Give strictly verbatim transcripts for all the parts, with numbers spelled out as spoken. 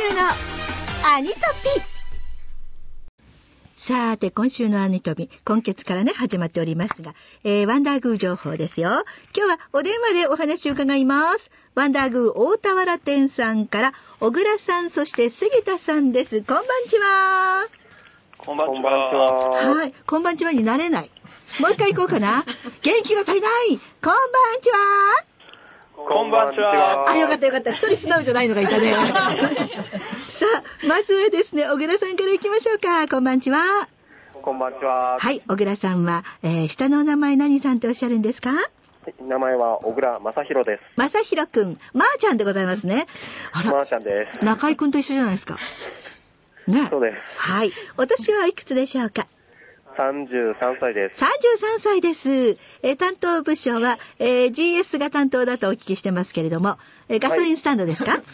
のアニトピ。さて今週のアニトピ、今月からね始まっておりますが、えー、ワンダーグー情報ですよ。今日はお電話でお話を伺います。ワンダーグー大田原店さんから小倉さん、そして杉田さんです。こんばんちは。 こんばんちは。 はい、こんばんちはになれない。もう一回行こうかな。元気が足りない。こんばんちは。 こんばんちは。 あ、よかったよかった。一人素直じゃないのがいたね。さあ、まずはですね、小倉さんから行きましょうか。こんばんちは。 こんばんちは。 はい、小倉さんは、えー、下のお名前何さんとおっしゃるんですか？ 名前は小倉正弘です。 正弘くん、まーちゃんでございますね。あら、 まーちゃんです。 中井くんと一緒じゃないですか。ね。 そうです。 はい。お年はいくつでしょうか？ さんじゅうさんさいです。 さんじゅうさんさいです。えー、担当部署は、えー、ジーエス が担当だとお聞きしてますけれども、えー、ガソリンスタンドですか？はい、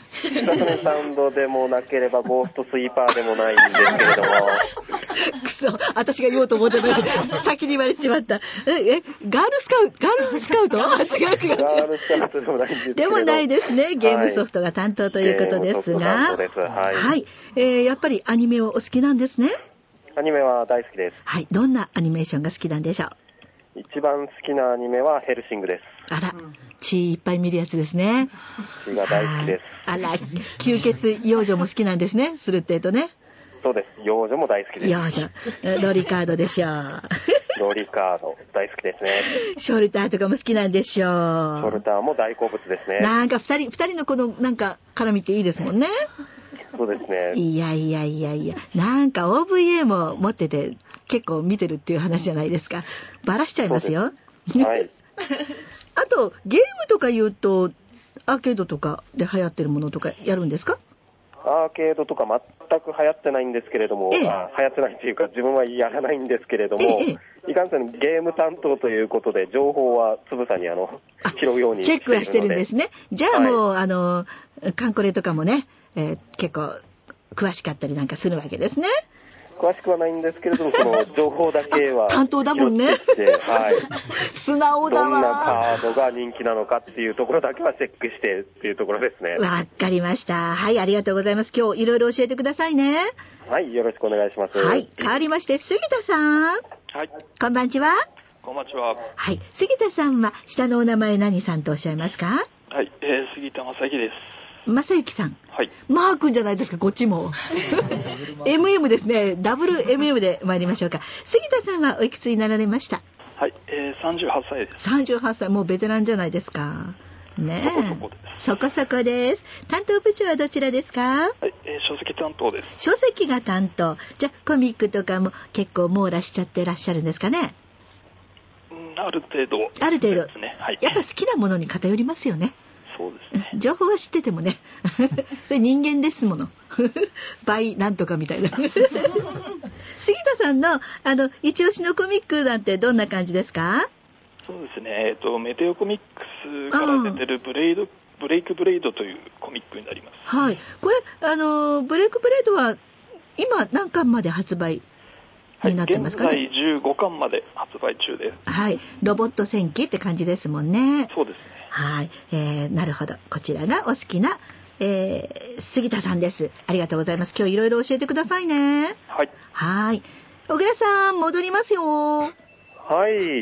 ガソリンスタンドでもなければゴーストスイーパーでもないんですけれども。 くそ、私が言おうと思ってない。先に言われちまった。え、えガールスカウト、ガールスカウト違う違う違う。 ガールスカウトでもないんですけど。 でもないですね。ゲームソフトが担当ということですが。 はい、ゲームソフト担当です。はい。 はい。えー、やっぱりアニメをお好きなんですね。 アニメは大好きです。 はい。どんなアニメーションが好きなんでしょう？ 一番好きなアニメはヘルシングです。 あら、血いっぱい見るやつですね。 血が大好きです。 あら、吸血幼女も好きなんですね。するってえとね。 そうです。幼女も大好きです。 幼女。ロリカードでしょう。 ロリカード大好きですね。 ショルターとかも好きなんでしょう。 ショルターも大好物ですね。 なんか二人、二人のこのなんか絡みっていいですもんね。 そうですね。 いやいやいやいや、なんか オーブイエー も持ってて結構見てるっていう話じゃないですか。バラしちゃいますよ。 はい。 あとゲームとか言うとアーケードとかで流行ってるものとかやるんですか？ アーケードとか全く流行ってないんですけれども、 ええ、 あ流行ってないっていうか自分はやらないんですけれども、 ええ、 いかんせんゲーム担当ということで情報はつぶさにあの拾うようにしているので。チェックはしてるんですね。じゃあもう、はい、あのカンコレとかもね、えー、結構詳しかったりなんかするわけですね。 詳しくはないんですけれども、その情報だけは担当だもんね。はい。素直だわ。 どんなカードが人気なのかっていうところだけはチェックしてっていうところですね。 わかりました。はい、ありがとうございます。今日いろいろ教えてくださいね。 はい、よろしくお願いします。 はい、変わりまして杉田さん。 はい。 こんばんちは。 こんばんちは。 はい、杉田さんは下のお名前何さんとおっしゃいますか？ はい、えー、杉田正幸です。 正幸さん。 はい。 マー君じゃないですか、こっちも。エムエム ですね。ダブル エムエム で参りましょうか。杉田さんはおいくつになられました？ はい、えー、さんじゅうはっさいです。 さんじゅうはっさい、もうベテランじゃないですか。ねえ。 そこそこです。 そこそこです。担当部署はどちらですか？ はい、えー、書籍担当です。 書籍が担当。じゃあ、コミックとかも結構網羅しちゃってらっしゃるんですかね？ うん、ある程度。 ある程度。 ですね。はい。 やっぱ好きなものに偏りますよね。 そうですね。 情報は知っててもね。それ人間ですもの。倍なんとかみたいな。杉田さんの、あの、一押しのコミックなんてどんな感じですか？ そうですね。えっと、メテオコミックスから出てるブレイド、ブレイクブレイドというコミックになります。 はい。これ、あの、ブレイクブレイドは今何巻まで発売になってますかね？ はい、現在じゅうごかんまで発売中です。 はい。ロボット戦記って感じですもんね。 そうですね。 はい、えー、なるほど。こちらがお好きな、えー、杉田さんです。ありがとうございます。今日いろいろ教えてくださいね。 はい。 はい。小倉さん、戻りますよ。 はい。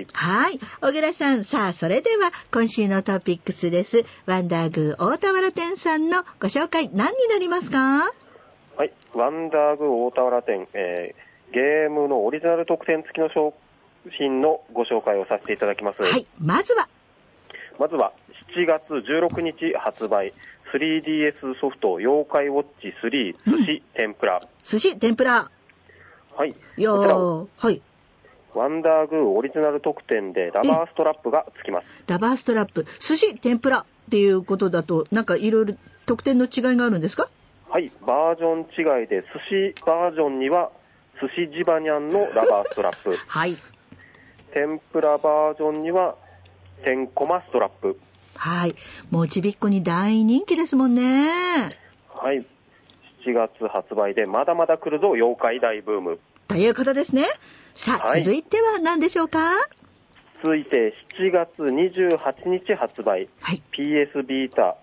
はい。小倉さん、さあ、それでは今週のトピックスです。ワンダーグー大田原店さんのご紹介、何になりますか？ はい。ワンダーグー大田原店、えー、ゲームのオリジナル特典付きの商品のご紹介をさせていただきます。 はい。まずはまずはしちがつじゅうろくにち発売 スリーディーエス ソフト妖怪ウォッチスリー寿司天ぷら、 寿司天ぷら、 はい、 いやー、はい、 ワンダーグーオリジナル特典でラバーストラップが付きます。 ラバーストラップ、寿司天ぷらっていうことだとなんかいろいろ特典の違いがあるんですか？ はい、バージョン違いで寿司バージョンには寿司ジバニャンのラバーストラップはい、 天ぷらバージョンには天コマストラップ。 はい。もうちびっこに大人気ですもんね。 はい。しちがつ発売でまだまだ来るぞ妖怪大ブーム。 ということですね。さあ、はい、続いては何でしょうか？ 続いてしちがつにじゅうはちにち発売。はい。ピーエス ビータ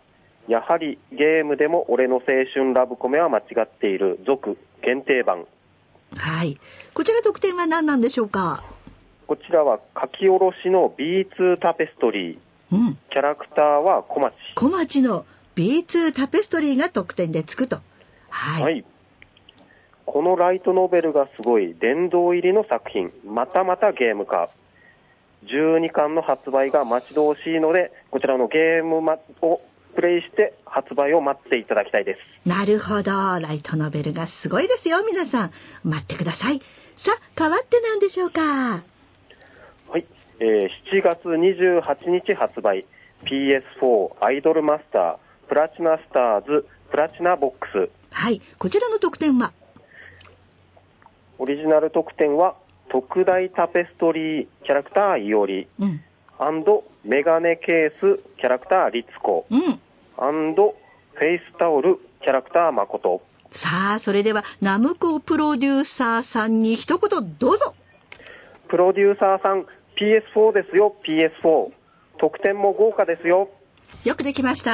やはりゲームでも俺の青春ラブコメは間違っている続限定版。 はい。こちら特典は何なんでしょうか？ こちらは書き下ろしの ビーツー タペストリー。うん。キャラクターは小町。 小町の ビーツー タペストリーが特典でつくと。はい。はい。 このライトノベルがすごい殿堂入りの作品。またまたゲーム化。じゅうにかんの発売が待ち遠しいので、こちらのゲームをプレイして発売を待っていただきたいです。 なるほど。ライトノベルがすごいですよ。皆さん待ってください。さあ、変わって何でしょうか？はい、えー、しちがつにじゅうはちにち発売 ピーエスフォー アイドルマスタープラチナスターズプラチナボックス。 はい、こちらの特典は？ オリジナル特典は特大タペストリーキャラクターいおり、うん、メガネケースキャラクターリツコ、うん、フェイスタオルキャラクターマコト。 さあ、それではナムコプロデューサーさんに一言どうぞ。 プロデューサーさん ピーエスフォー ですよ。 ピーエスフォー 特典も豪華ですよ。 よくできました。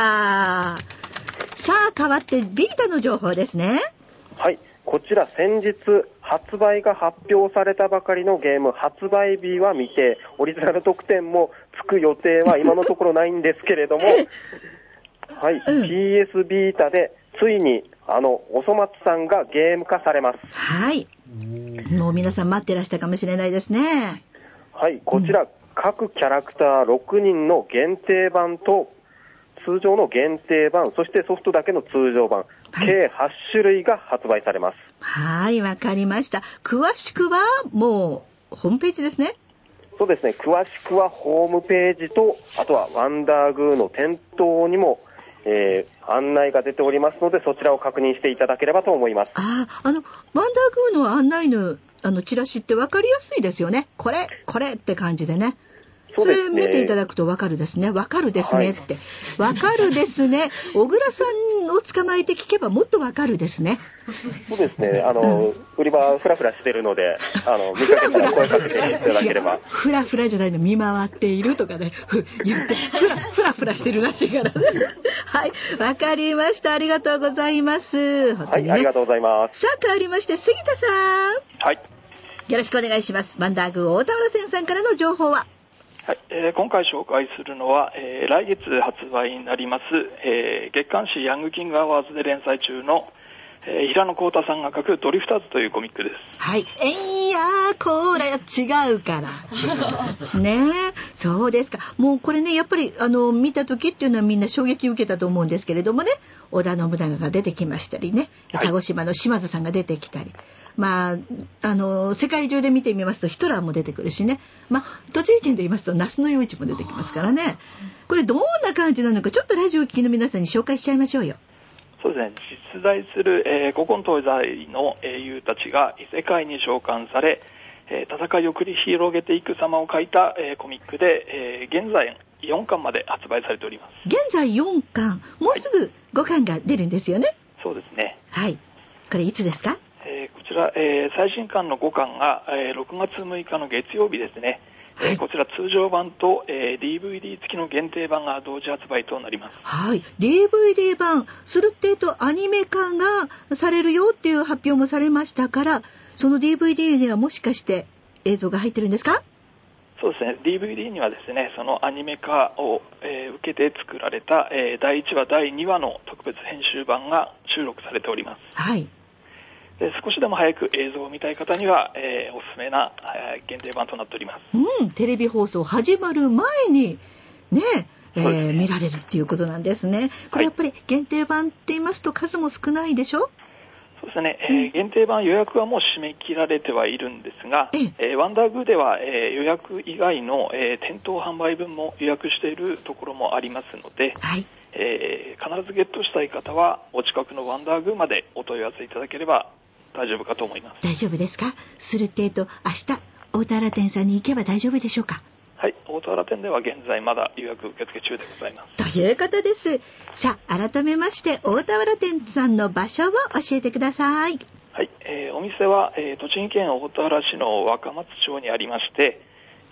さあ、変わってビータの情報ですね。 はい、こちら先日発売が発表されたばかりのゲーム発売日は未定。オリジナル特典もつく予定は今のところないんですけれどもはい、うん、ピーエス ビータでついにあのおそ松さんがゲーム化されます。 はい、もう皆さん待ってらしたかもしれないですね。 はい、こちら、うん、各キャラクターろくにんの限定版と通常の限定版、そしてソフトだけの通常版、はい、計はちしゅるいが発売されます。 はい、わかりました。詳しくはもうホームページですね。 そうですね、詳しくはホームページと、あとはワンダーグーの店頭にも、えー、案内が出ておりますので、そちらを確認していただければと思います。 ああ、あのワンダーグーの案内のあのチラシって分かりやすいですよね。これこれって感じでね。それ見ていただくと分かるですね。分かるですねって、はい、分かるですね。小倉さんを捕まえて聞けばもっと分かるですね。 そうですね。あの、うん、売り場フラフラしてるので、あの見かけたら声かけていただければ。 フラフラじゃないの、見回っているとかね言ってフラフラフラしてるらしいからね。はい、分かりました。ありがとうございます。 本当にね、はい、ありがとうございます。 さあ、変わりまして杉田さん。 はい。 よろしくお願いします。ワンダーグー大田原店さんからの情報は？ はい、えー、今回紹介するのは、えー、来月発売になります、えー、月刊誌ヤングキングアワーズで連載中の、えー、平野幸太さんが書くドリフターズというコミックです。 はい。えいやー、これ違うからねえ、そうですか。もうこれね、やっぱりあの見た時っていうのはみんな衝撃を受けたと思うんですけれどもね、織田信長が出てきましたりね、鹿児島の島津さんが出てきたり、はい、まあ、あの世界中で見てみますとヒトラーも出てくるしね、まあ、栃木県で言いますと那須の陽一も出てきますからね。これどんな感じなのか、ちょっとラジオを聴きの皆さんに紹介しちゃいましょうよ。 そうですね、実在する、えー、古今東西の英雄たちが異世界に召喚され、えー、戦いを繰り広げていく様を書いた、えー、コミックで、えー、現在よんかんまで発売されております。 現在よんかん、もうすぐごかんが出るんですよね。はい、 そうですね。 はい。これいつですか？ えー、こちら、えー、最新刊のごかんが、えー、ろくがつむいかの月曜日ですね。はい、えー、こちら通常版と、えー、ディーブイディー 付きの限定版が同時発売となります。 はい。ディーブイディー 版するってとアニメ化がされるよっていう発表もされましたから、その ディーブイディー にはもしかして映像が入ってるんですか？ そうですね。ディーブイディー にはですね、そのアニメ化を、えー、受けて作られた、えー、だいいちわだいにわの特別編集版が収録されております。 はい。 で、少しでも早く映像を見たい方には、えー、おすすめな、えー、限定版となっております。 うん、テレビ放送始まる前にね、えーね、見られるっていうことなんですね。これやっぱり限定版って言いますと数も少ないでしょ？ そうですね、えー、限定版予約はもう締め切られてはいるんですが、えー、ワンダーグーでは、えー、予約以外の、えー、店頭販売分も予約しているところもありますので、はい、えー、必ずゲットしたい方はお近くのワンダーグーまでお問い合わせいただければ大丈夫かと思います。 大丈夫ですか？するってえと明日大田原店さんに行けば大丈夫でしょうか？ はい、大田原店では現在まだ予約受付中でございます。 ということです。さあ、改めまして大田原店さんの場所を教えてください。 はい、えー、お店は、えー、栃木県大田原市の若松町にありまして、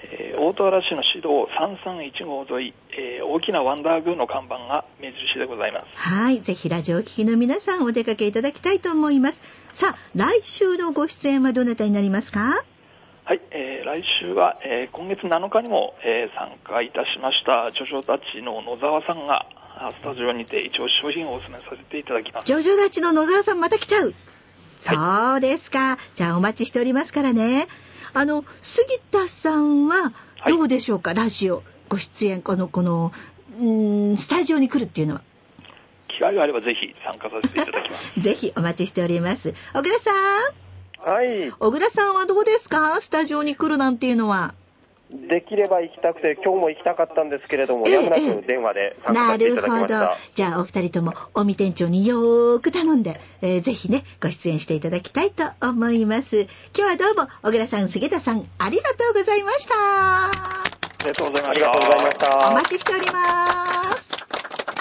えー、大田原市の市道さんさんいちごう沿い、えー、大きなワンダーグーの看板が目印でございます。 はい、ぜひラジオを聴きの皆さんお出かけいただきたいと思います。さあ、来週のご出演はどなたになりますか？ はい、えー、来週は、えー、今月なのかにも、えー、参加いたしましたジョジョたちの野沢さんがスタジオにて一応商品をお勧めさせていただきます。 ジョジョたちの野沢さんまた来ちゃう。 はい、 そうですか。じゃあお待ちしておりますからね。あの杉田さんはどうでしょうか、はい、ラジオご出演このこのうーんスタジオに来るっていうのは。 機会があればぜひ参加させていただきますぜひお待ちしております。小倉さん。 はい。 小倉さんはどうですか、スタジオに来るなんていうのは。 できれば行きたくて今日も行きたかったんですけれども、ええ、やむなく電話で参加させていただきました。 なるほど。じゃあお二人とも尾身店長によーく頼んで、えー、ぜひねご出演していただきたいと思います。今日はどうも小倉さん、杉田さんありがとうございました。 ありがとうございました。 ありがとうございました。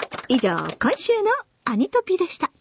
お待ちしております。以上、今週のアニトピでした。